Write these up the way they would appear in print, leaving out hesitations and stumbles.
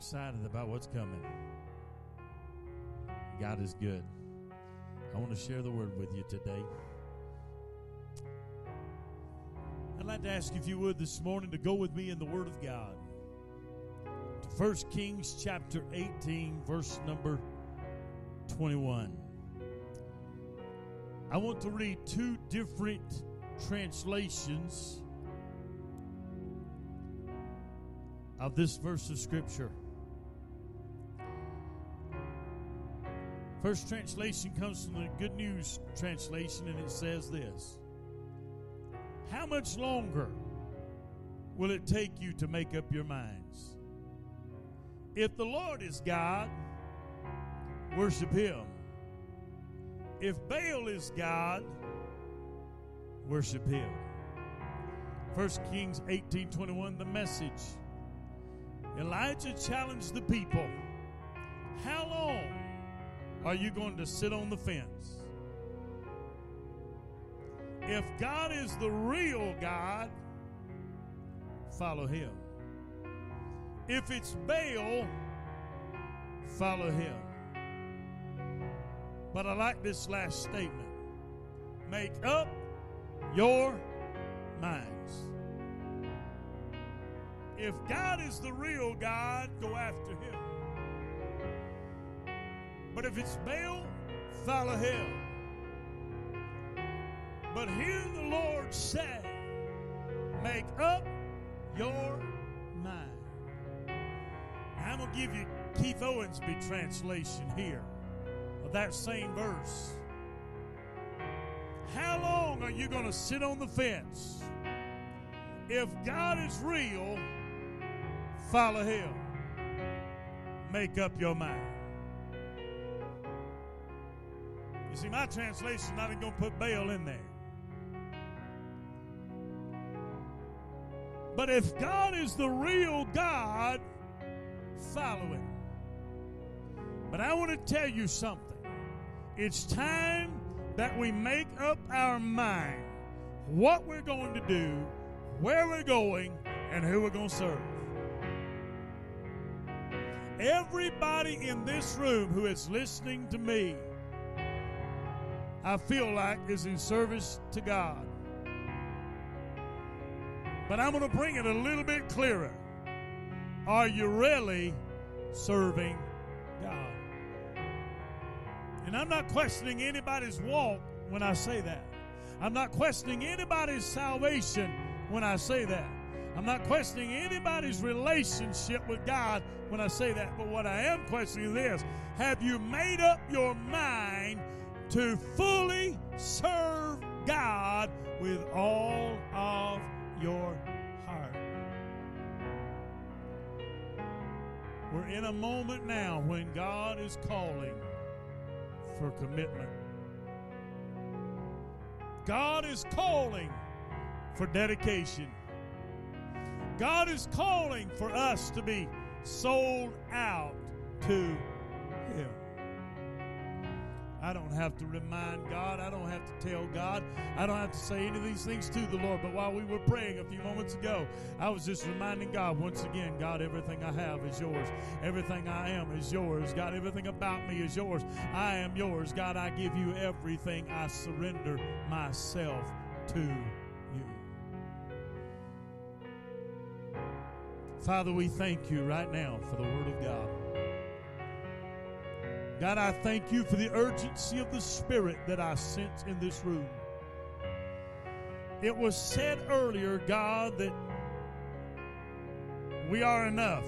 excited about what's coming. God is good. I want to share the word with you today. I'd like to ask you, if you would, this morning to go with me in the Word of God to 1 Kings chapter 18, verse number 21. I want to read two different translations of this verse of Scripture. First translation comes from the Good News translation, and it says this: how much longer will it take you to make up your minds? If the Lord is God, worship Him. If Baal is God, worship Him. 1 Kings 18:21, the Message. Elijah challenged the people. How long are you going to sit on the fence? If God is the real God, follow Him. If it's Baal, follow him. But I like this last statement. Make up your minds. If God is the real God, go after Him. But if it's Baal, follow him. But hear the Lord say, make up your mind. Now I'm going to give you Keith Owensby translation here of that same verse. How long are you going to sit on the fence? If God is real, follow Him. Make up your mind. You see, my translation not even going to put Baal in there. But if God is the real God, follow Him. But I want to tell you something. It's time that we make up our mind what we're going to do, where we're going, and who we're going to serve. Everybody in this room who is listening to me, I feel like is in service to God. But I'm going to bring it a little bit clearer. Are you really serving God? And I'm not questioning anybody's walk when I say that. I'm not questioning anybody's salvation when I say that. I'm not questioning anybody's relationship with God when I say that. But what I am questioning is this: have you made up your mind to fully serve God with all of your heart? We're in a moment now when God is calling for commitment. God is calling for dedication. God is calling for us to be sold out to Him. I don't have to remind God. I don't have to tell God. I don't have to say any of these things to the Lord. But while we were praying a few moments ago, I was just reminding God once again, God, everything I have is yours. Everything I am is yours. God, everything about me is yours. I am yours. God, I give you everything. I surrender myself to you. Father, we thank you right now for the Word of God. God, I thank you for the urgency of the Spirit that I sense in this room. It was said earlier, God, that we are enough.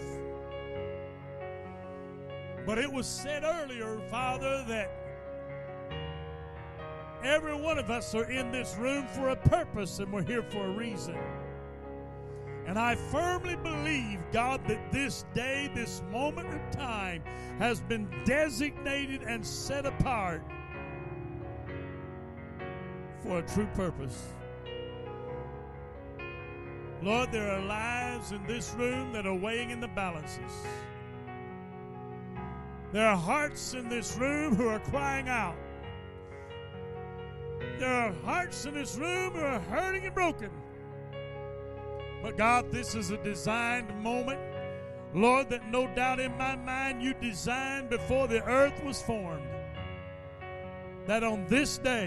But it was said earlier, Father, that every one of us are in this room for a purpose, and we're here for a reason. And I firmly believe, God, that this day, this moment of time has been designated and set apart for a true purpose. Lord, there are lives in this room that are weighing in the balances. There are hearts in this room who are crying out. There are hearts in this room who are hurting and broken. But God, this is a designed moment Lord, that no doubt in my mind you designed before the earth was formed, that on this day,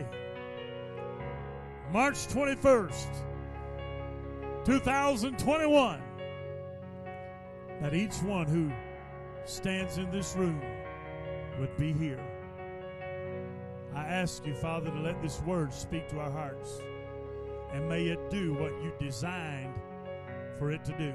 March 21st, 2021, that each one who stands in this room would be here. I ask you, Father, to let this word speak to our hearts, and may it do what you designed for it to do.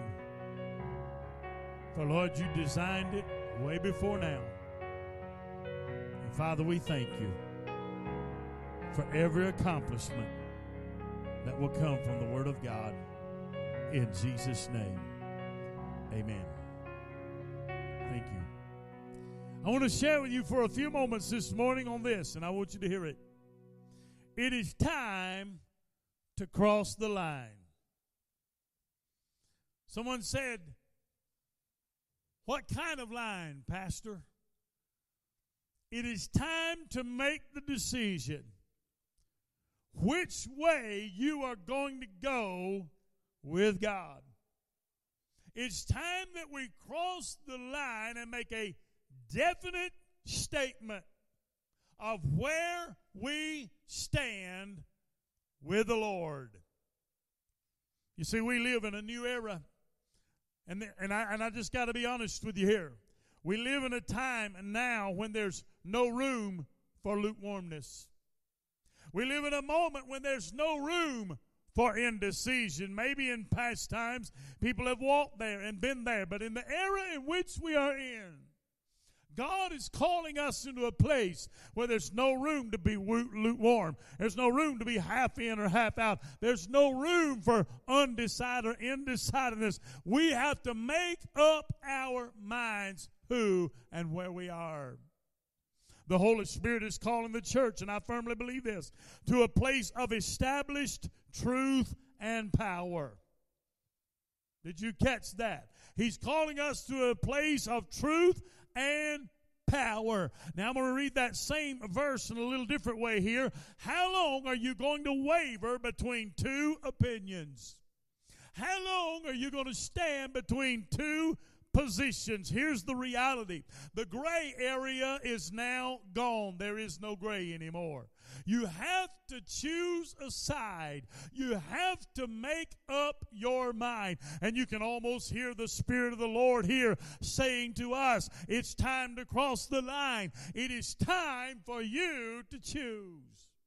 For, Lord, you designed it way before now. And, Father, we thank you for every accomplishment that will come from the Word of God. In Jesus' name, amen. Thank you. I want to share with you for a few moments this morning on this, and I want you to hear it. It is time to cross the line. Someone said, "What kind of line, Pastor?" It is time to make the decision which way you are going to go with God. It's time that we cross the line and make a definite statement of where we stand with the Lord. You see, we live in a new era, and I just got to be honest with you here. We live in a time now when there's no room for lukewarmness. We live in a moment when there's no room for indecision. Maybe in past times people have walked there and been there, but in the era in which we are in, God is calling us into a place where there's no room to be lukewarm. There's no room to be half in or half out. There's no room for undecided or indecisiveness. We have to make up our minds who and where we are. The Holy Spirit is calling the church, and I firmly believe this, to a place of established truth and power. Did you catch that? He's calling us to a place of truth and power. Now I'm going to read that same verse in a little different way here. How long are you going to waver between two opinions? How long are you going to stand between two positions? Here's the reality. The gray area is now gone. There is no gray anymore. You have to choose a side. You have to make up your mind. And you can almost hear the Spirit of the Lord here saying to us, it's time to cross the line. It is time for you to choose.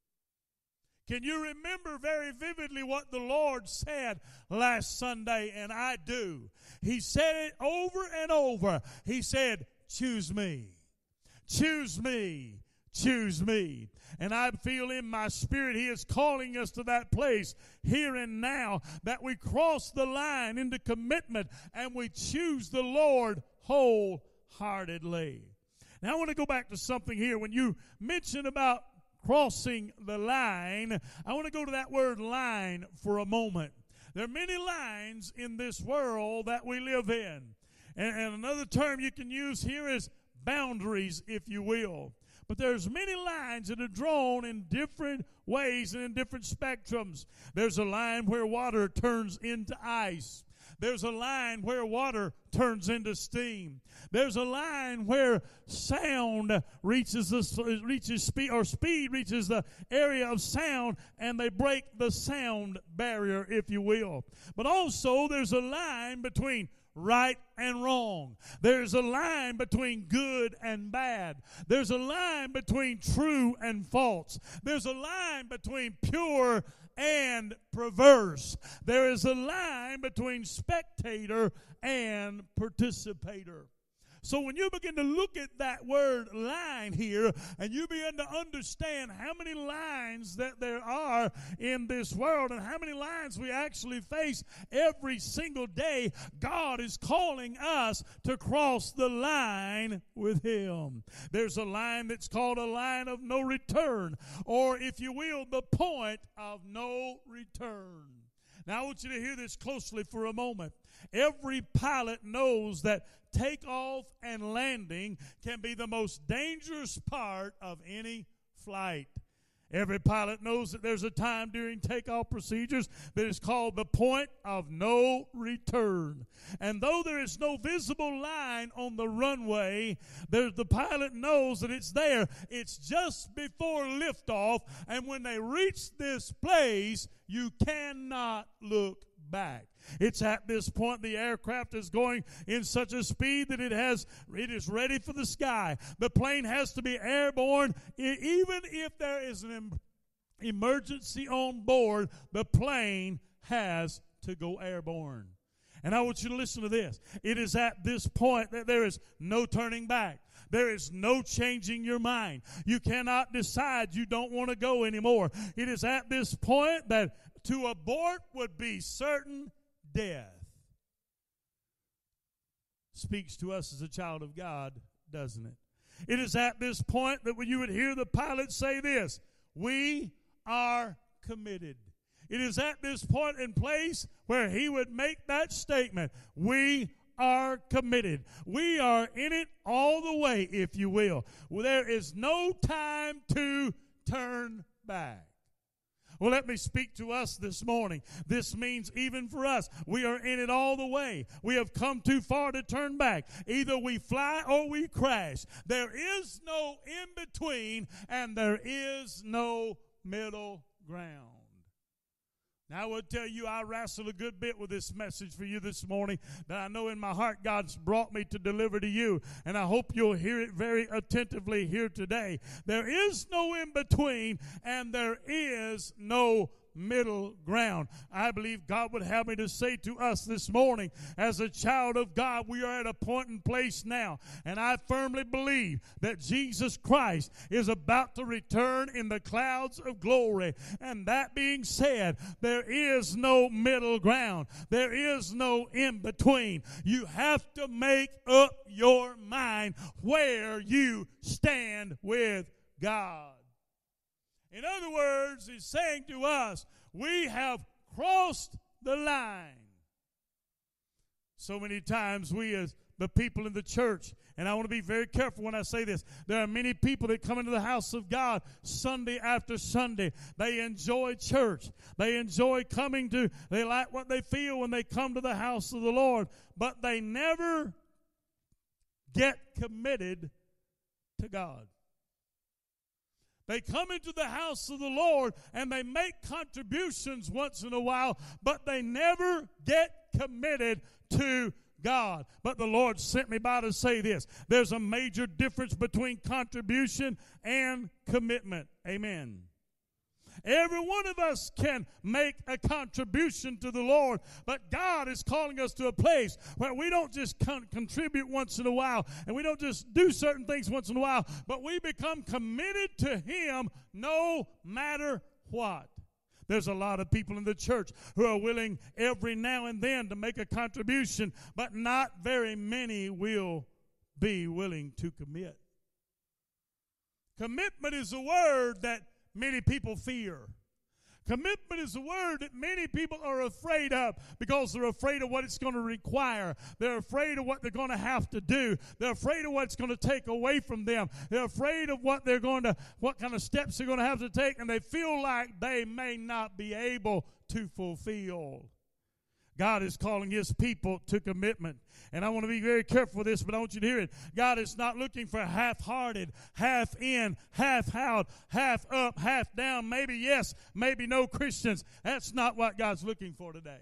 Can you remember very vividly what the Lord said last Sunday? And I do. He said it over and over. He said, choose me. Choose me. Choose me. And I feel in my spirit He is calling us to that place here and now, that we cross the line into commitment and we choose the Lord wholeheartedly. Now I want to go back to something here. When you mention about crossing the line, I want to go to that word line for a moment. There are many lines in this world that we live in. And another term you can use here is boundaries, if you will. But there's many lines that are drawn in different ways and in different spectrums. There's a line where water turns into ice. There's a line where water turns into steam. There's a line where sound reaches speed, or speed reaches the area of sound, and they break the sound barrier, if you will. But also there's a line between right and wrong. There's a line between good and bad. There's a line between true and false. There's a line between pure and perverse. There is a line between spectator and participator. So when you begin to look at that word line here, and you begin to understand how many lines that there are in this world and how many lines we actually face every single day, God is calling us to cross the line with Him. There's a line that's called a line of no return, or if you will, the point of no return. Now I want you to hear this closely for a moment. Every pilot knows that takeoff and landing can be the most dangerous part of any flight. Every pilot knows that there's a time during takeoff procedures that is called the point of no return. And though there is no visible line on the runway, the pilot knows that it's there. It's just before liftoff, and when they reach this place, you cannot look back. It's at this point the aircraft is going in such a speed that it is ready for the sky. The plane has to be airborne. Even if there is an emergency on board, the plane has to go airborne. And I want you to listen to this. It is at this point that there is no turning back. There is no changing your mind. You cannot decide you don't want to go anymore. It is at this point that to abort would be certain death. Speaks to us as a child of God, doesn't it? It is at this point that when you would hear the pilot say this, we are committed. It is at this point and place where he would make that statement, we are committed. We are in it all the way, if you will. There is no time to turn back. Well, let me speak to us this morning. This means even for us, we are in it all the way. We have come too far to turn back. Either we fly or we crash. There is no in between, and there is no middle ground. Now, I would tell you, I wrestled a good bit with this message for you this morning that I know in my heart God's brought me to deliver to you, and I hope you'll hear it very attentively here today. There is no in between, and there is no middle ground. I believe God would have me to say to us this morning, as a child of God, we are at a point and place now, and I firmly believe that Jesus Christ is about to return in the clouds of glory. And that being said, there is no middle ground. There is no in between. You have to make up your mind where you stand with God. In other words, he's saying to us, we have crossed the line. So many times we as the people in the church, and I want to be very careful when I say this, there are many people that come into the house of God Sunday after Sunday. They enjoy church. They enjoy they like what they feel when they come to the house of the Lord, but they never get committed to God. They come into the house of the Lord and they make contributions once in a while, but they never get committed to God. But the Lord sent me by to say this. There's a major difference between contribution and commitment. Amen. Every one of us can make a contribution to the Lord, but God is calling us to a place where we don't just contribute once in a while, and we don't just do certain things once in a while, but we become committed to Him no matter what. There's a lot of people in the church who are willing every now and then to make a contribution, but not very many will be willing to commit. Commitment is a word that many people fear. Commitment is a word that many people are afraid of because they're afraid of what it's going to require. They're afraid of what they're going to have to do. They're afraid of what it's going to take away from them. They're afraid of what kind of steps they're going to have to take, and they feel like they may not be able to fulfill. God is calling His people to commitment. And I want to be very careful with this, but I want you to hear it. God is not looking for half-hearted, half in, half out, half up, half down, maybe yes, maybe no Christians. That's not what God's looking for today.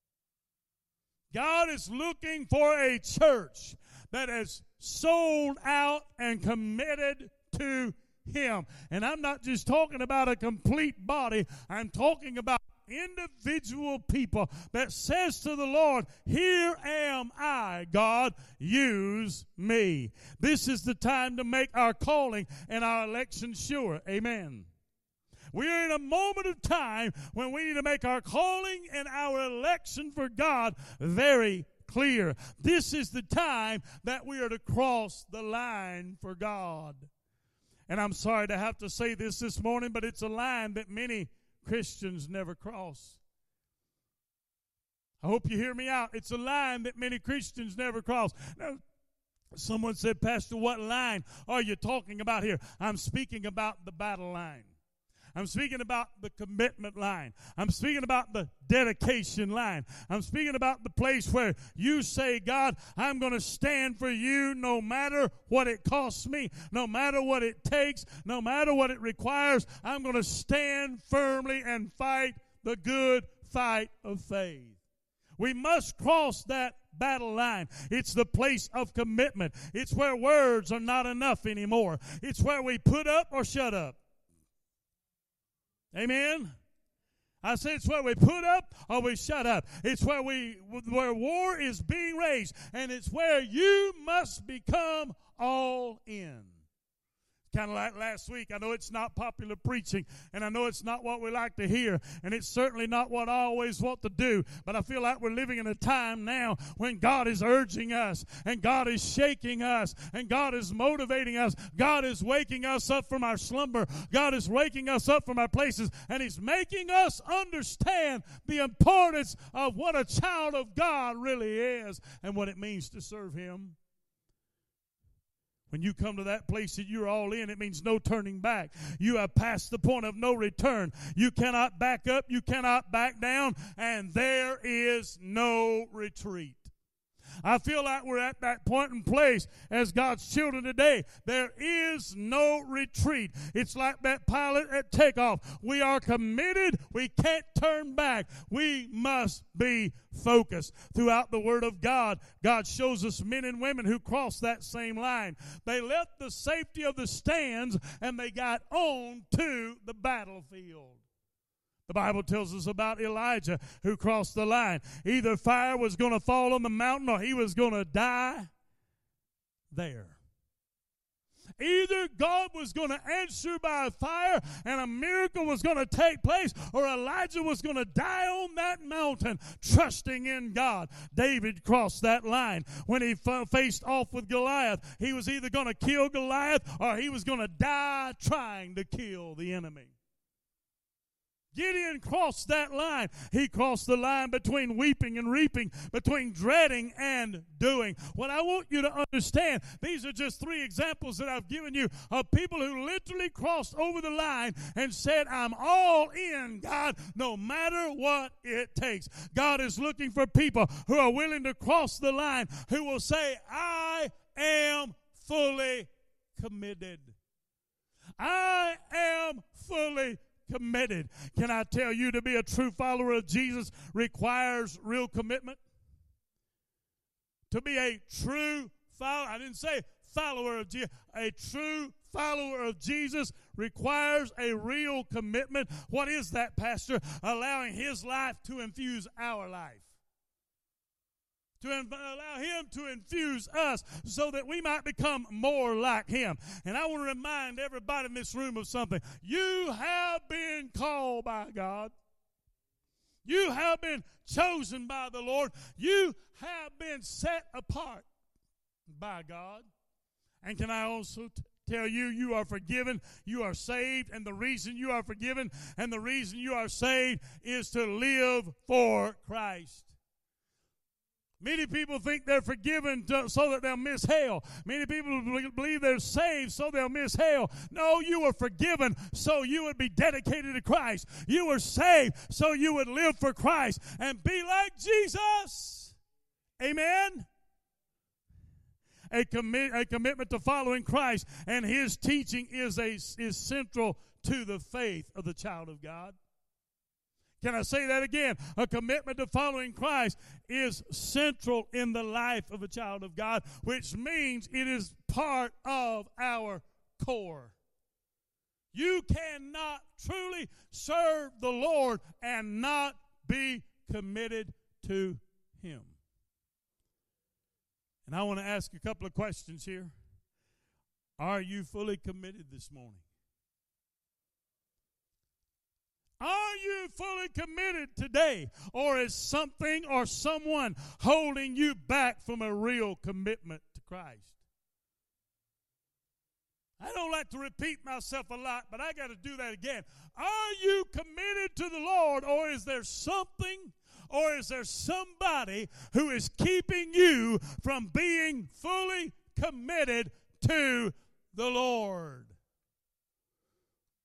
God is looking for a church that is sold out and committed to Him. And I'm not just talking about a complete body. I'm talking about individual people that says to the Lord, here am I, God, use me. This is the time to make our calling and our election sure. Amen. We are in a moment of time when we need to make our calling and our election for God very clear. This is the time that we are to cross the line for God. And I'm sorry to have to say this morning, but it's a line that many Christians never cross. I hope you hear me out. It's a line that many Christians never cross. Now, someone said, Pastor, what line are you talking about here? I'm speaking about the battle line. I'm speaking about the commitment line. I'm speaking about the dedication line. I'm speaking about the place where you say, God, I'm going to stand for you no matter what it costs me, no matter what it takes, no matter what it requires. I'm going to stand firmly and fight the good fight of faith. We must cross that battle line. It's the place of commitment. It's where words are not enough anymore. It's where we put up or shut up. Amen? I say it's where we put up or we shut up. It's where war is being raised, and it's where you must become all in. Kind of like last week. I know it's not popular preaching, and I know it's not what we like to hear, and it's certainly not what I always want to do, but I feel like we're living in a time now when God is urging us, and God is shaking us, and God is motivating us. God is waking us up from our slumber. God is waking us up from our places, and He's making us understand the importance of what a child of God really is and what it means to serve Him. When you come to that place that you're all in, it means no turning back. You have passed the point of no return. You cannot back up. You cannot back down. And there is no retreat. I feel like we're at that point and place as God's children today. There is no retreat. It's like that pilot at takeoff. We are committed. We can't turn back. We must be focused. Throughout the Word of God, God shows us men and women who crossed that same line. They left the safety of the stands and they got on to the battlefield. The Bible tells us about Elijah who crossed the line. Either fire was going to fall on the mountain or he was going to die there. Either God was going to answer by fire and a miracle was going to take place, or Elijah was going to die on that mountain trusting in God. David crossed that line. When he faced off with Goliath, he was either going to kill Goliath or he was going to die trying to kill the enemy. Gideon crossed that line. He crossed the line between weeping and reaping, between dreading and doing. What I want you to understand, these are just 3 examples that I've given you of people who literally crossed over the line and said, I'm all in, God, no matter what it takes. God is looking for people who are willing to cross the line, who will say, I am fully committed. I am fully committed. Can I tell you, to be a true follower of Jesus requires real commitment? To be a true follower, I didn't say follower of Jesus, a true follower of Jesus requires a real commitment. What is that, Pastor? Allowing His life to infuse our life. To allow Him to infuse us so that we might become more like Him. And I want to remind everybody in this room of something. You have been called by God. You have been chosen by the Lord. You have been set apart by God. And can I also tell you, you are forgiven, you are saved, and the reason you are forgiven and the reason you are saved is to live for Christ. Many people think they're forgiven so that they'll miss hell. Many people believe they're saved so they'll miss hell. No, you were forgiven so you would be dedicated to Christ. You were saved so you would live for Christ and be like Jesus. Amen? A commitment to following Christ and His teaching is central to the faith of the child of God. Can I say that again? A commitment to following Christ is central in the life of a child of God, which means it is part of our core. You cannot truly serve the Lord and not be committed to Him. And I want to ask a couple of questions here. Are you fully committed this morning? Are you fully committed today? Or is something or someone holding you back from a real commitment to Christ? I don't like to repeat myself a lot, but I got to do that again. Are you committed to the Lord, or is there something or is there somebody who is keeping you from being fully committed to the Lord? The Lord.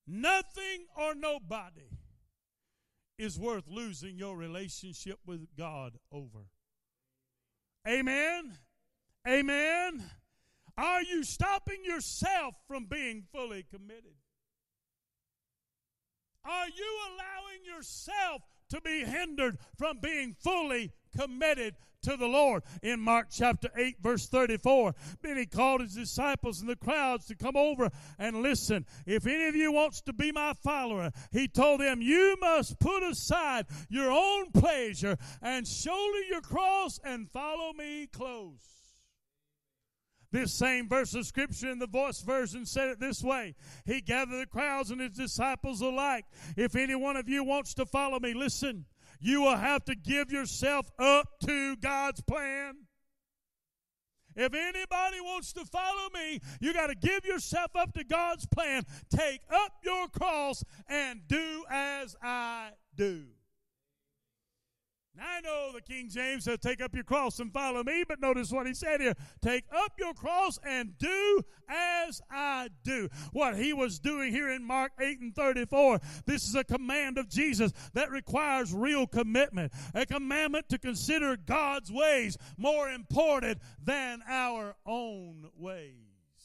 Nothing or nobody is worth losing your relationship with God over. Amen? Amen? Are you stopping yourself from being fully committed? Are you allowing yourself to be hindered from being fully committed to the Lord? In Mark chapter 8, verse 34, then he called his disciples and the crowds to come over and listen. If any of you wants to be my follower, he told them, you must put aside your own pleasure and shoulder your cross and follow me close. This same verse of Scripture in the Voice version said it this way. He gathered the crowds and his disciples alike. If any one of you wants to follow me, listen, you will have to give yourself up to God's plan. If anybody wants to follow me, you got to give yourself up to God's plan. Take up your cross and do as I do. Now, I know the King James said, take up your cross and follow me, but notice what he said here. Take up your cross and do as I do. What he was doing here in Mark 8 and 34, this is a command of Jesus that requires real commitment, a commandment to consider God's ways more important than our own ways.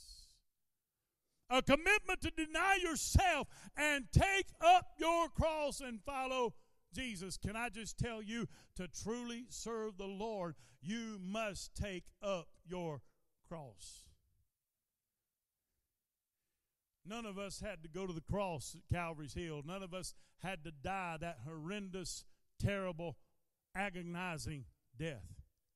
A commitment to deny yourself and take up your cross and follow Jesus. Can I just tell you, to truly serve the Lord, you must take up your cross. None of us had to go to the cross at Calvary's Hill. None of us had to die that horrendous, terrible, agonizing death.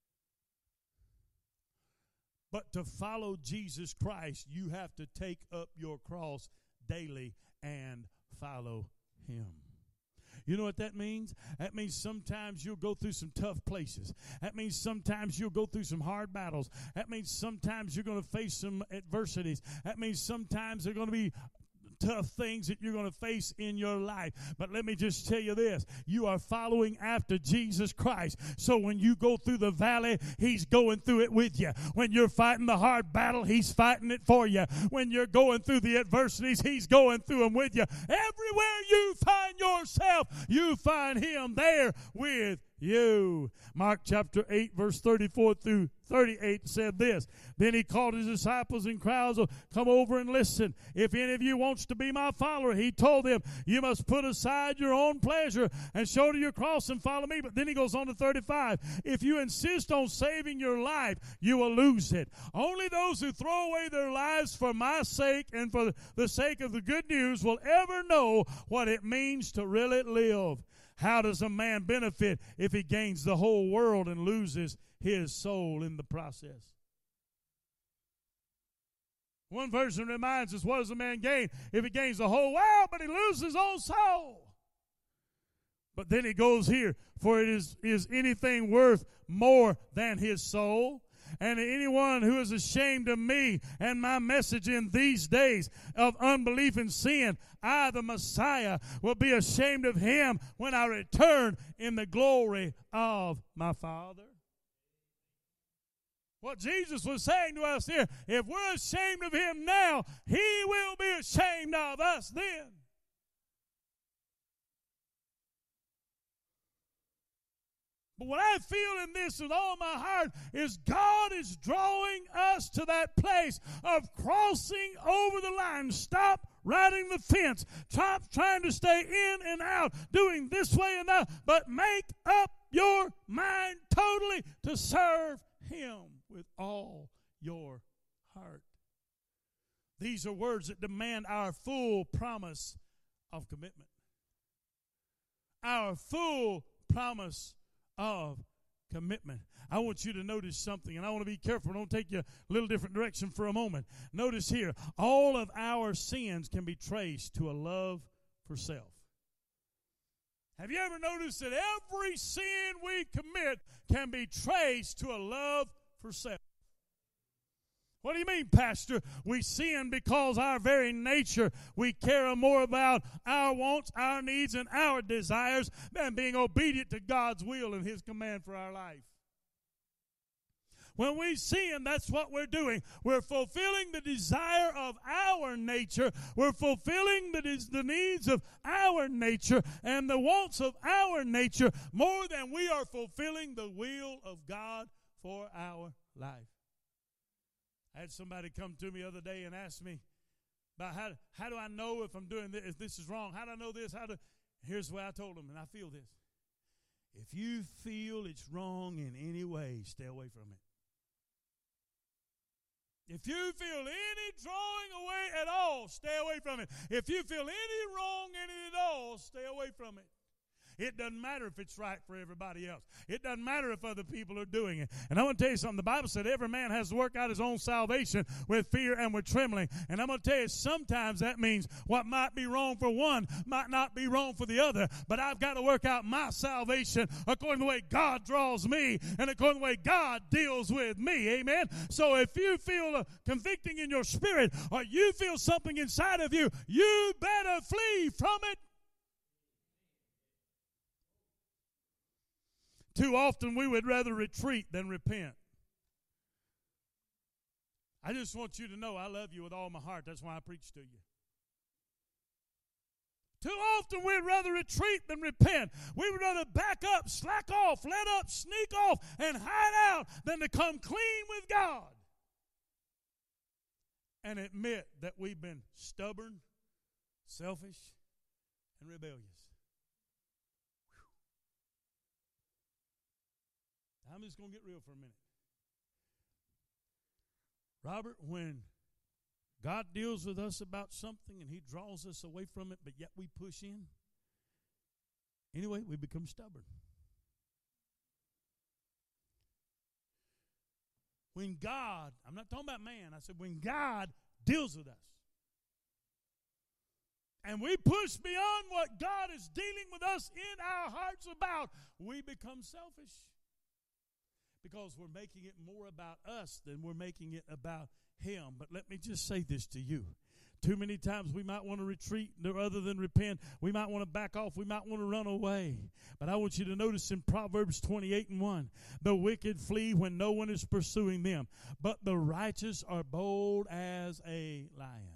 But to follow Jesus Christ, you have to take up your cross daily and follow him. You know what that means? That means sometimes you'll go through some tough places. That means sometimes you'll go through some hard battles. That means sometimes you're going to face some adversities. That means sometimes there are going to be tough things that you're going to face in your life. But let me just tell you this. You are following after Jesus Christ. So when you go through the valley, he's going through it with you. When you're fighting the hard battle, he's fighting it for you. When you're going through the adversities, he's going through them with you. Everywhere you find yourself, you find him there with you. Mark chapter 8, verse 34 through 38 said this. Then he called his disciples and crowds, come over and listen. If any of you wants to be my follower, he told them, you must put aside your own pleasure and shoulder your cross and follow me. But then he goes on to 35. If you insist on saving your life, you will lose it. Only those who throw away their lives for my sake and for the sake of the good news will ever know what it means to really live. How does a man benefit if he gains the whole world and loses his soul in the process? One version reminds us, what does a man gain if he gains the whole world but he loses his own soul? But then he goes here, for it is anything worth more than his soul? And anyone who is ashamed of me and my message in these days of unbelief and sin, I, the Messiah, will be ashamed of him when I return in the glory of my Father. What Jesus was saying to us here, if we're ashamed of him now, he will be ashamed of us then. But what I feel in this with all my heart is God is drawing us to that place of crossing over the line. Stop riding the fence. Stop trying to stay in and out, doing this way and that, but make up your mind totally to serve him with all your heart. These are words that demand our full promise of commitment. Our full promise of commitment. I want you to notice something, and I want to be careful. Don't take you a little different direction for a moment. Notice here, all of our sins can be traced to a love for self. Have you ever noticed that every sin we commit can be traced to a love for self? What do you mean, Pastor? We sin because our very nature, we care more about our wants, our needs, and our desires than being obedient to God's will and his command for our life. When we sin, that's what we're doing. We're fulfilling the desire of our nature. We're fulfilling the needs of our nature and the wants of our nature more than we are fulfilling the will of God for our life. I had somebody come to me the other day and ask me about how do I know if I'm doing this, if this is wrong? How do I know this? Here's the way I told them, and I feel this. If you feel it's wrong in any way, stay away from it. If you feel any drawing away at all, stay away from it. If you feel any wrong in it at all, stay away from it. It doesn't matter if it's right for everybody else. It doesn't matter if other people are doing it. And I want to tell you something. The Bible said every man has to work out his own salvation with fear and with trembling. And I'm going to tell you, sometimes that means what might be wrong for one might not be wrong for the other. But I've got to work out my salvation according to the way God draws me and according to the way God deals with me. Amen? So if you feel convicting in your spirit or you feel something inside of you, you better flee from it. Too often we would rather retreat than repent. I just want you to know I love you with all my heart. That's why I preach to you. Too often we'd rather retreat than repent. We would rather back up, slack off, let up, sneak off, and hide out than to come clean with God and admit that we've been stubborn, selfish, and rebellious. I'm just going to get real for a minute. Robert, when God deals with us about something and He draws us away from it, but yet we push in, anyway, we become stubborn. When God, I'm not talking about man, I said when God deals with us, and we push beyond what God is dealing with us in our hearts about, we become selfish. Because we're making it more about us than we're making it about Him. But let me just say this to you. Too many times we might want to retreat rather than repent. We might want to back off. We might want to run away. But I want you to notice in Proverbs 28:1, the wicked flee when no one is pursuing them, but the righteous are bold as a lion.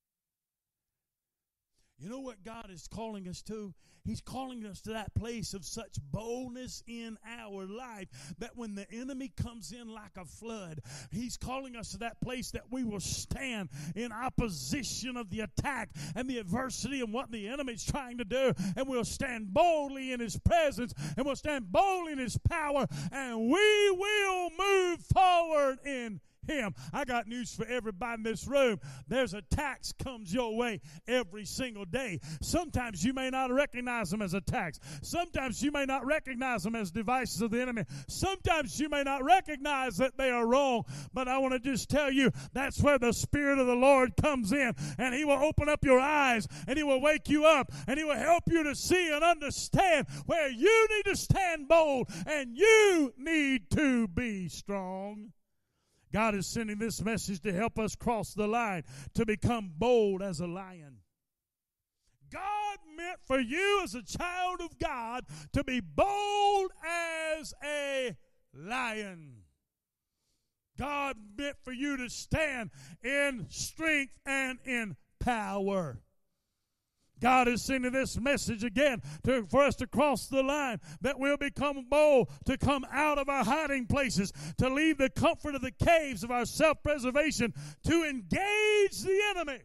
You know what God is calling us to? He's calling us to that place of such boldness in our life that when the enemy comes in like a flood, He's calling us to that place that we will stand in opposition of the attack and the adversity and what the enemy's trying to do, and we'll stand boldly in His presence, and we'll stand boldly in His power, and we will move forward in Him. I got news for everybody in this room. There's attacks comes your way every single day. Sometimes you may not recognize them as attacks. Sometimes you may not recognize them as devices of the enemy. Sometimes you may not recognize that they are wrong. But I want to just tell you, that's where the Spirit of the Lord comes in, and He will open up your eyes, and He will wake you up, and He will help you to see and understand where you need to stand bold and you need to be strong. God is sending this message to help us cross the line, to become bold as a lion. God meant for you as a child of God to be bold as a lion. God meant for you to stand in strength and in power. God is sending this message again for us to cross the line, that we'll become bold, to come out of our hiding places, to leave the comfort of the caves of our self-preservation, to engage the enemy.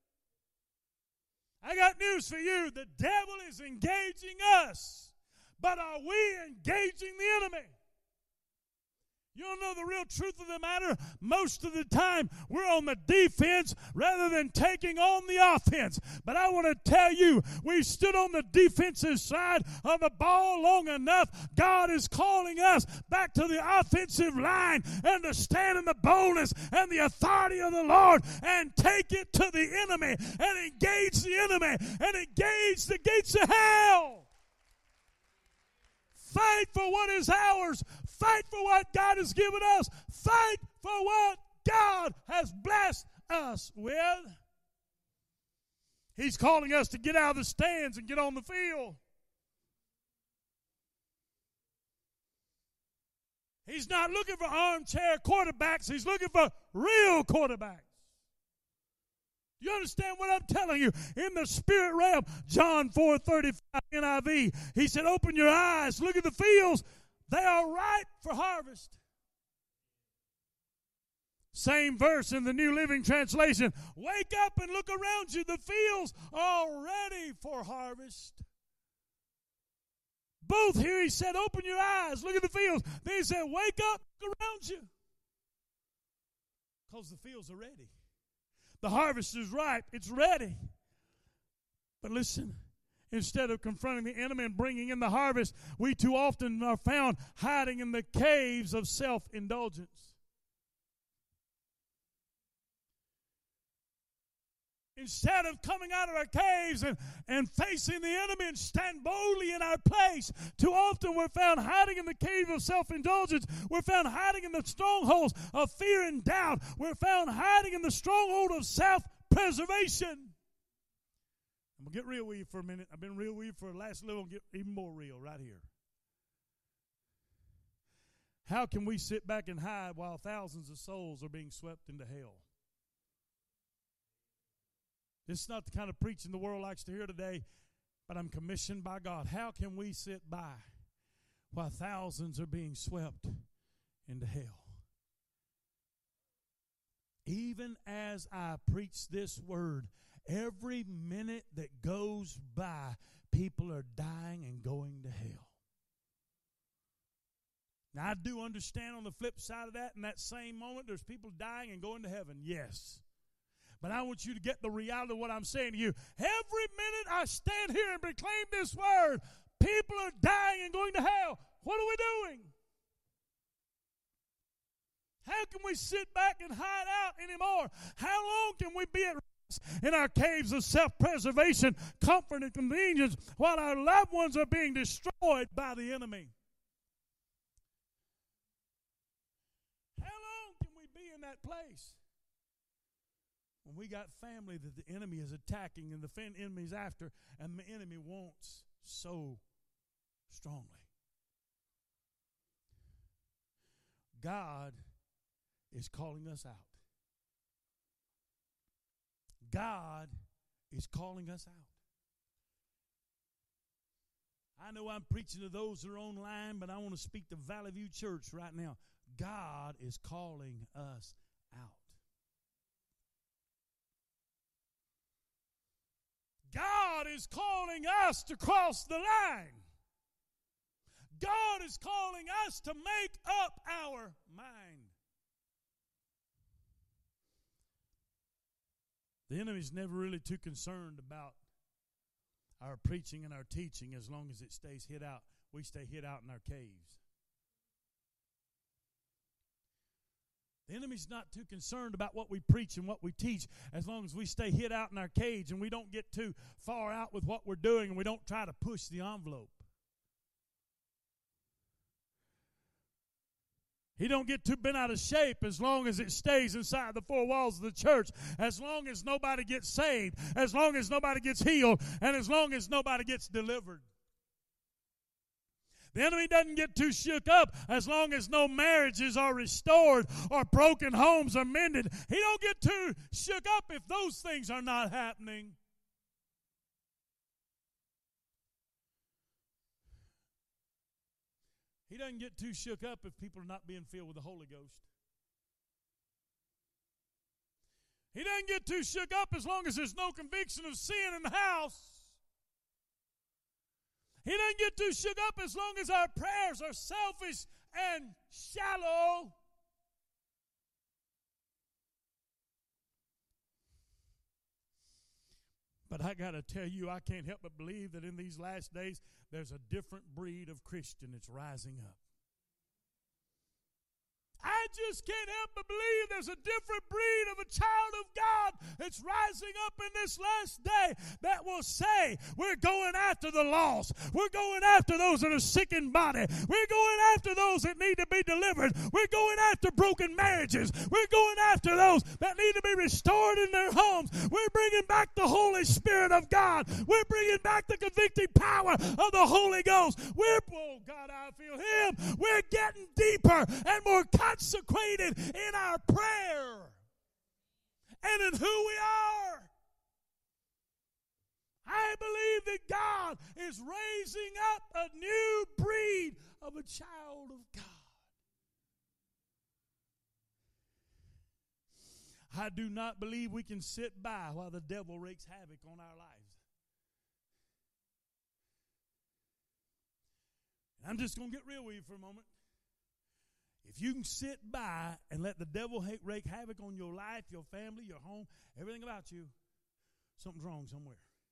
I got news for you. The devil is engaging us, but are we engaging the enemy? You don't know the real truth of the matter? Most of the time, we're on the defense rather than taking on the offense. But I want to tell you, we stood on the defensive side of the ball long enough. God is calling us back to the offensive line and to stand in the boldness and the authority of the Lord and take it to the enemy and engage the enemy and engage the gates of hell. Fight for what is ours. Fight for what God has given us. Fight for what God has blessed us with. He's calling us to get out of the stands and get on the field. He's not looking for armchair quarterbacks. He's looking for real quarterbacks. You understand what I'm telling you? In the spirit realm, John 4:35 NIV, he said, open your eyes, look at the fields. They are ripe for harvest. Same verse in the New Living Translation. Wake up and look around you. The fields are ready for harvest. Both here he said, open your eyes, look at the fields. Then he said, wake up, look around you. Because the fields are ready. The harvest is ripe. It's ready. But listen, instead of confronting the enemy and bringing in the harvest, we too often are found hiding in the caves of self-indulgence. Instead of coming out of our caves and facing the enemy and stand boldly in our place, too often we're found hiding in the cave of self-indulgence. We're found hiding in the strongholds of fear and doubt. We're found hiding in the stronghold of self-preservation. I'm going to get real with you for a minute. I've been real with you for the last little, get even more real right here. How can we sit back and hide while thousands of souls are being swept into hell? This is not the kind of preaching the world likes to hear today, but I'm commissioned by God. How can we sit by while thousands are being swept into hell? Even as I preach this word, every minute that goes by, people are dying and going to hell. Now, I do understand on the flip side of that, in that same moment, there's people dying and going to heaven. Yes. But I want you to get the reality of what I'm saying to you. Every minute I stand here and proclaim this word, people are dying and going to hell. What are we doing? How can we sit back and hide out anymore? How long can we be at rest in our caves of self-preservation, comfort, and convenience while our loved ones are being destroyed by the enemy? How long can we be in that place? When we got family that the enemy is attacking and the enemy is after and the enemy wants so strongly. God is calling us out. God is calling us out. I know I'm preaching to those that are online, but I want to speak to Valley View Church right now. God is calling us out. God is calling us to cross the line. God is calling us to make up our mind. The enemy's never really too concerned about our preaching and our teaching as long as it stays hid out. We stay hid out in our caves. The enemy's not too concerned about what we preach and what we teach as long as we stay hid out in our cage and we don't get too far out with what we're doing and we don't try to push the envelope. He don't get too bent out of shape as long as it stays inside the four walls of the church, as long as nobody gets saved, as long as nobody gets healed, and as long as nobody gets delivered. The enemy doesn't get too shook up as long as no marriages are restored or broken homes are mended. He don't get too shook up if those things are not happening. He doesn't get too shook up if people are not being filled with the Holy Ghost. He doesn't get too shook up as long as there's no conviction of sin in the house. He doesn't get too shook up as long as our prayers are selfish and shallow. But I got to tell you, I can't help but believe that in these last days, there's a different breed of Christian that's rising up. I I just can't help but believe there's a different breed of a child of God that's rising up in this last day that will say, we're going after the lost. We're going after those that are sick in body. We're going after those that need to be delivered. We're going after broken marriages. We're going after those that need to be restored in their homes. We're bringing back the Holy Spirit of God. We're bringing back the convicting power of the Holy Ghost. Oh God, I feel Him. We're getting deeper and more consecrated in our prayer and in who we are. I believe that God is raising up a new breed of a child of God. I do not believe we can sit by while the devil wreaks havoc on our lives. I'm just going to get real with you for a moment. If you can sit by and let the devil wreak havoc on your life, your family, your home, everything about you, something's wrong somewhere.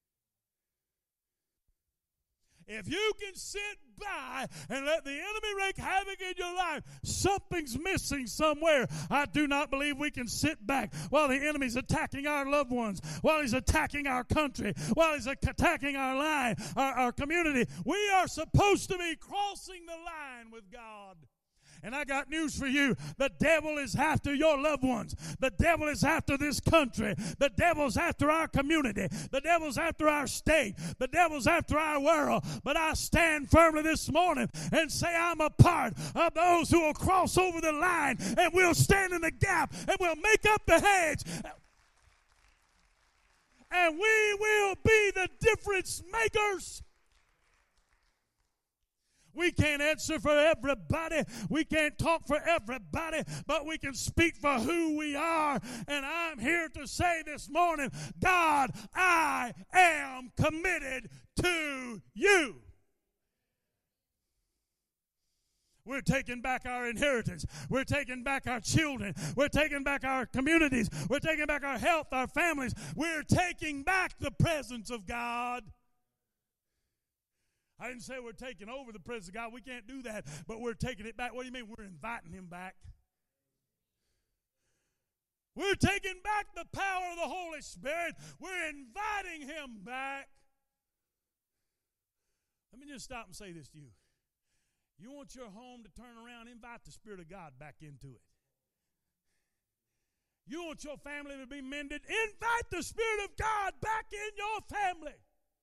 If you can sit by and let the enemy wreak havoc in your life, something's missing somewhere. I do not believe we can sit back while the enemy's attacking our loved ones, while he's attacking our country, while he's attacking our line, our community. We are supposed to be crossing the line with God. And I got news for you. The devil is after your loved ones. The devil is after this country. The devil's after our community. The devil's after our state. The devil's after our world. But I stand firmly this morning and say I'm a part of those who will cross over the line, and we'll stand in the gap, and we'll make up the hedge. And we will be the difference makers. We can't answer for everybody. We can't talk for everybody, but we can speak for who we are. And I'm here to say this morning, God, I am committed to you. We're taking back our inheritance. We're taking back our children. We're taking back our communities. We're taking back our health, our families. We're taking back the presence of God. I didn't say we're taking over the presence of God. We can't do that, but we're taking it back. What do you mean? We're inviting Him back. We're taking back the power of the Holy Spirit. We're inviting Him back. Let me just stop and say this to you. You want your home to turn around, invite the Spirit of God back into it. You want your family to be mended, invite the Spirit of God back in your family.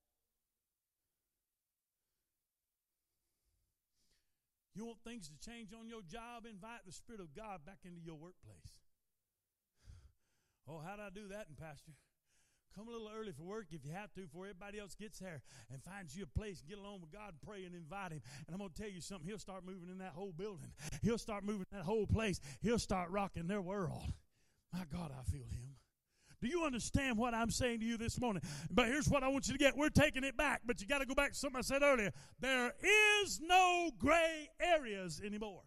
You want things to change on your job? Invite the Spirit of God back into your workplace. Oh, how do I do that, Pastor? Come a little early for work if you have to before everybody else gets there, and finds you a place and get along with God and pray and invite Him. And I'm going to tell you something. He'll start moving in that whole building. He'll start moving in that whole place. He'll start rocking their world. My God, I feel Him. Do you understand what I'm saying to you this morning? But here's what I want you to get. We're taking it back, but you got to go back to something I said earlier. There is no gray areas anymore.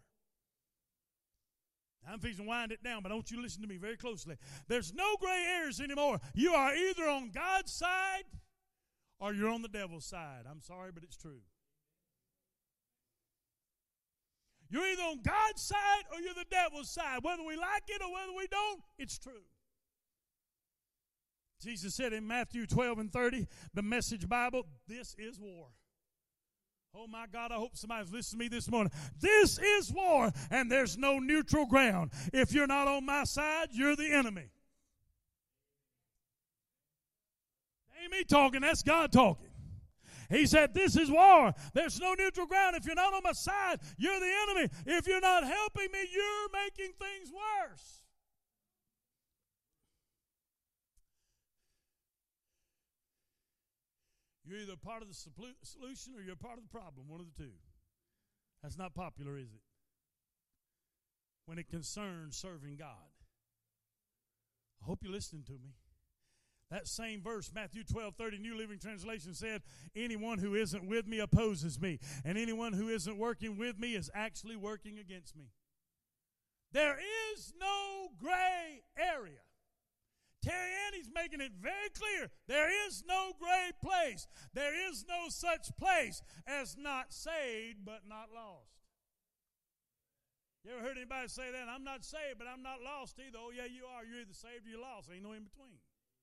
I'm fixing to wind it down, but I want you to listen to me very closely. There's no gray areas anymore. You are either on God's side or you're on the devil's side. I'm sorry, but it's true. You're either on God's side or you're the devil's side. Whether we like it or whether we don't, it's true. Jesus said in Matthew 12:30, the Message Bible, this is war. Oh my God, I hope somebody's listening to me this morning. This is war, and there's no neutral ground. If you're not on my side, you're the enemy. That ain't me talking, that's God talking. He said, this is war. There's no neutral ground. If you're not on my side, you're the enemy. If you're not helping me, you're making things worse. You're either part of the solution or you're part of the problem, one of the two. That's not popular, is it? When it concerns serving God. I hope you're listening to me. That same verse, Matthew 12:30, New Living Translation said, anyone who isn't with me opposes me, and anyone who isn't working with me is actually working against me. There is no gray area. Terry Annie's making it very clear. There is no gray place. There is no such place as not saved but not lost. You ever heard anybody say that? I'm not saved, but I'm not lost either. Oh, yeah, you are. You're either saved or you're lost. Ain't no in between.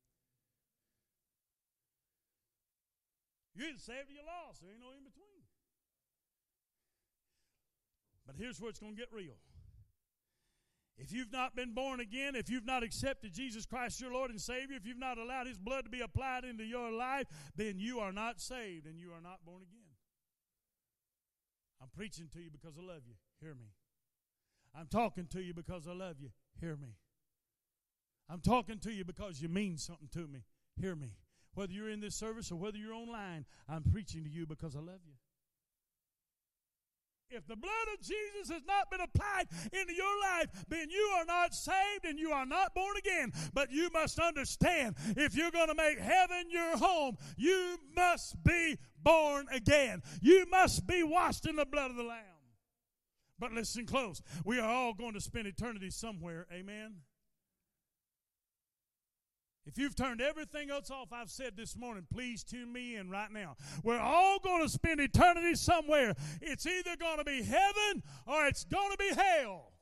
You're either saved or you're lost. There ain't no in between. But here's where it's going to get real. If you've not been born again, if you've not accepted Jesus Christ your Lord and Savior, if you've not allowed His blood to be applied into your life, then you are not saved and you are not born again. I'm preaching to you because I love you. Hear me. I'm talking to you because I love you. Hear me. I'm talking to you because you mean something to me. Hear me. Whether you're in this service or whether you're online, I'm preaching to you because I love you. If the blood of Jesus has not been applied into your life, then you are not saved and you are not born again. But you must understand, if you're going to make heaven your home, you must be born again. You must be washed in the blood of the Lamb. But listen close. We are all going to spend eternity somewhere. Amen? If you've turned everything else off I've said this morning, please tune me in right now. We're all going to spend eternity somewhere. It's either going to be heaven or it's going to be hell.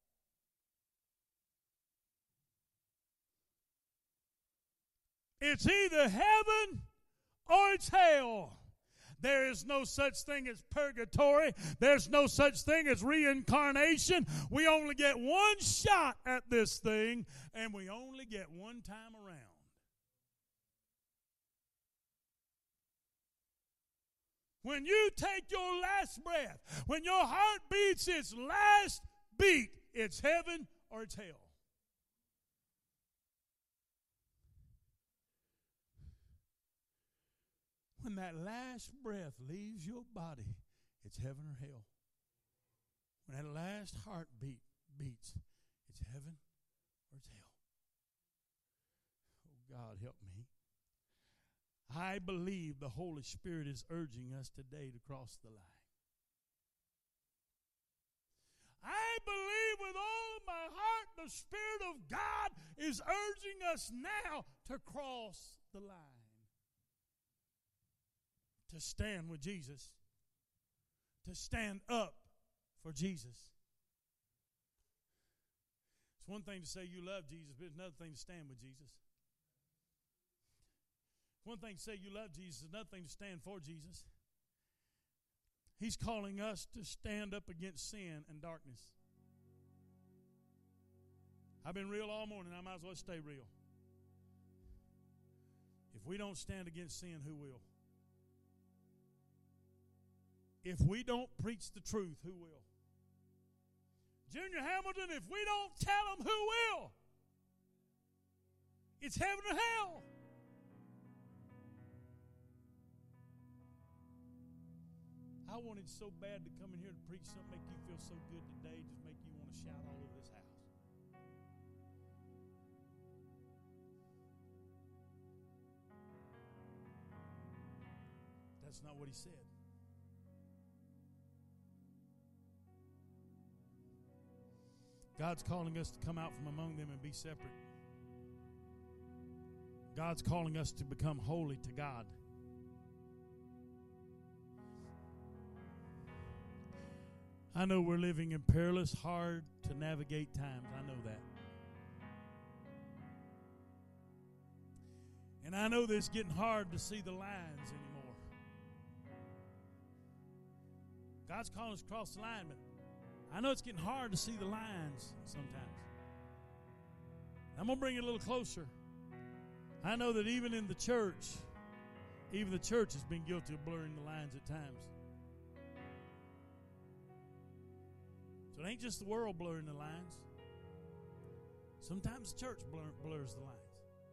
It's either heaven or it's hell. There is no such thing as purgatory. There's no such thing as reincarnation. We only get one shot at this thing, and we only get one time around. When you take your last breath, when your heart beats its last beat, it's heaven or it's hell. When that last breath leaves your body, it's heaven or hell. When that last heartbeat beats, it's heaven or it's hell. Oh, God, help me. I believe the Holy Spirit is urging us today to cross the line. I believe with all of my heart the Spirit of God is urging us now to cross the line. To stand with Jesus. To stand up for Jesus. It's one thing to say you love Jesus, but it's another thing to stand with Jesus. One thing to say you love Jesus, another thing to stand for Jesus. He's calling us to stand up against sin and darkness. I've been real all morning. I might as well stay real. If we don't stand against sin, who will? If we don't preach the truth, who will? Junior Hamilton, if we don't tell them, who will? It's heaven or hell. I wanted so bad to come in here and preach something, make you feel so good today, just make you want to shout all over this house. That's not what he said. God's calling us to come out from among them and be separate. God's calling us to become holy to God. I know we're living in perilous, hard to navigate times. I know that. And I know that it's getting hard to see the lines anymore. God's calling us across the line, but I know it's getting hard to see the lines sometimes. I'm going to bring it a little closer. I know that even in the church, even the church has been guilty of blurring the lines at times. So it ain't just the world blurring the lines. Sometimes the church blurs the lines.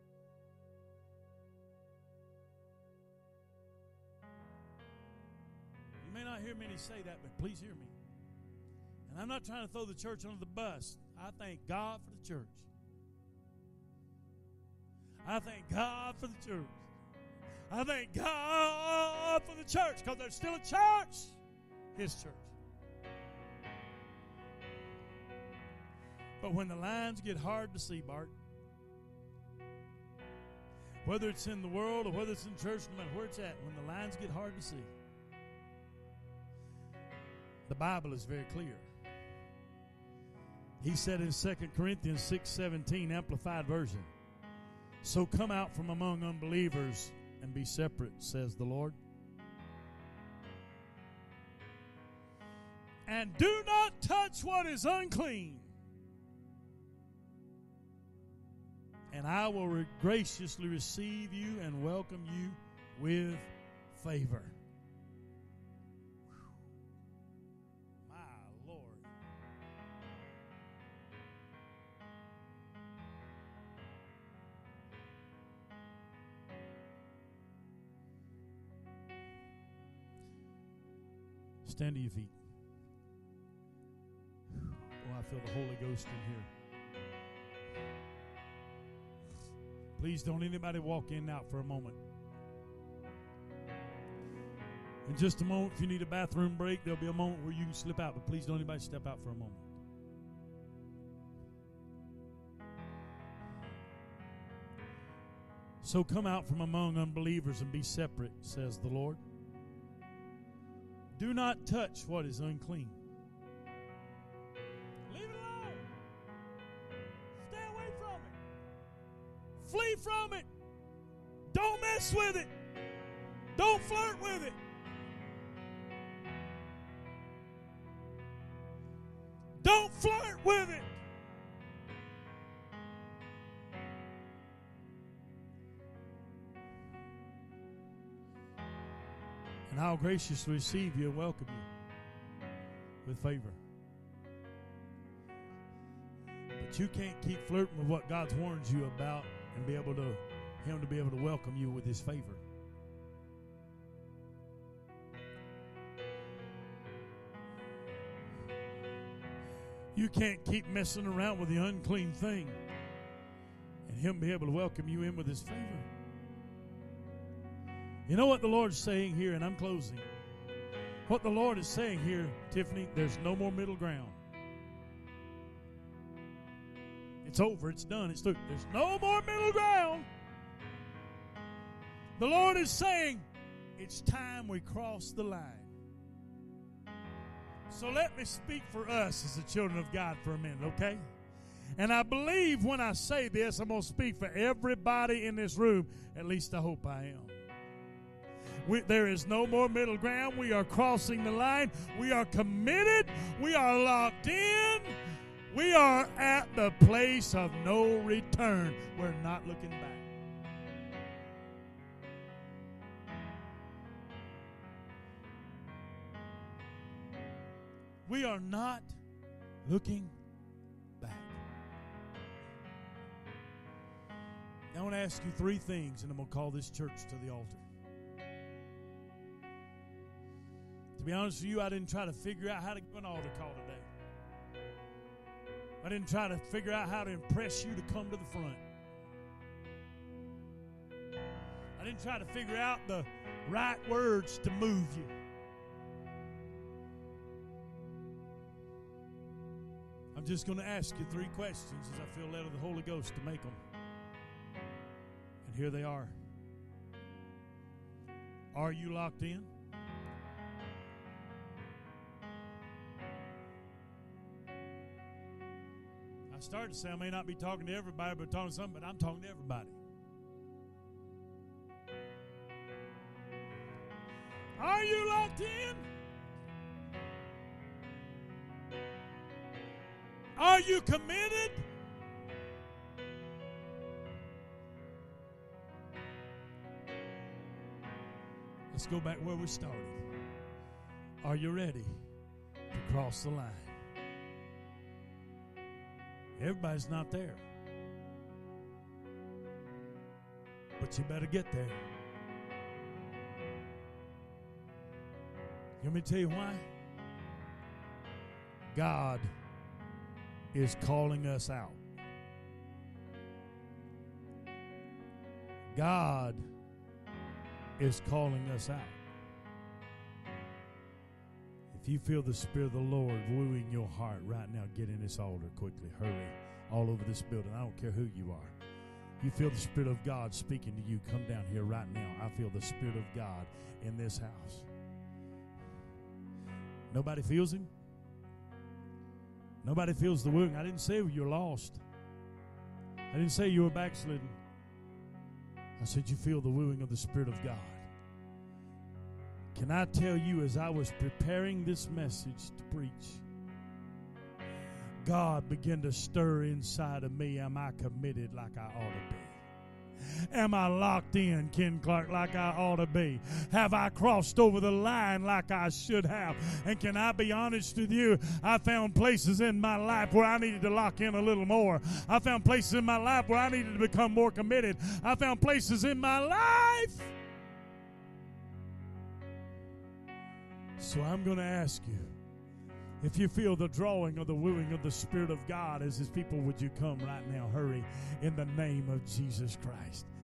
You may not hear many say that, but please hear me. And I'm not trying to throw the church under the bus. I thank God for the church. I thank God for the church. I thank God for the church, because there's still a church. His church. But when the lines get hard to see, Bart, whether it's in the world or whether it's in church, no matter where it's at, when the lines get hard to see, the Bible is very clear. He said in 2 Corinthians 6:17, Amplified Version, so come out from among unbelievers and be separate, says the Lord. And do not touch what is unclean, and I will graciously receive you and welcome you with favor. My Lord. Stand to your feet. Oh, I feel the Holy Ghost in here. Please don't anybody walk in and out for a moment. In just a moment, if you need a bathroom break, there'll be a moment where you can slip out, but please don't anybody step out for a moment. So come out from among unbelievers and be separate, says the Lord. Do not touch what is unclean. Leave it alone. Stay away from it. Flee from it. Don't mess with it. Don't flirt with it. Don't flirt with it. And I'll graciously receive you and welcome you with favor. But you can't keep flirting with what God's warned you about and be able to, Him to be able to welcome you with His favor. You can't keep messing around with the unclean thing and Him be able to welcome you in with His favor. You know what the Lord's saying here, and I'm closing. What the Lord is saying here, Tiffany, there's no more middle ground. It's over. It's done. It's through. There's no more middle ground. The Lord is saying, it's time we cross the line. So let me speak for us as the children of God for a minute, okay? And I believe when I say this, I'm going to speak for everybody in this room. At least I hope I am. There is no more middle ground. We are crossing the line. We are committed. We are locked in. We are at the place of no return. We're not looking back. We are not looking back. Now I want to ask you three things, and I'm going to call this church to the altar. To be honest with you, I didn't try to figure out how to give an altar call today. I didn't try to figure out how to impress you to come to the front. I didn't try to figure out the right words to move you. I'm just going to ask you three questions as I feel led of the Holy Ghost to make them. And here they are. Are you locked in? I started to say I may not be talking to everybody, but talking to some, but I'm talking to everybody. Are you locked in? Are you committed? Let's go back where we started. Are you ready to cross the line? Everybody's not there. But you better get there. Let me tell you why. God is calling us out. God is calling us out. If you feel the Spirit of the Lord wooing your heart right now, get in this altar quickly. Hurry. All over this building. I don't care who you are. You feel the Spirit of God speaking to you, come down here right now. I feel the Spirit of God in this house. Nobody feels Him? Nobody feels the wooing. I didn't say you're lost. I didn't say you were backslidden. I said you feel the wooing of the Spirit of God. Can I tell you, as I was preparing this message to preach, God began to stir inside of me. Am I committed like I ought to be? Am I locked in, Ken Clark, like I ought to be? Have I crossed over the line like I should have? And can I be honest with you? I found places in my life where I needed to lock in a little more. I found places in my life where I needed to become more committed. I found places in my life. So I'm going to ask you, if you feel the drawing or the wooing of the Spirit of God as His people, would you come right now? Hurry in the name of Jesus Christ.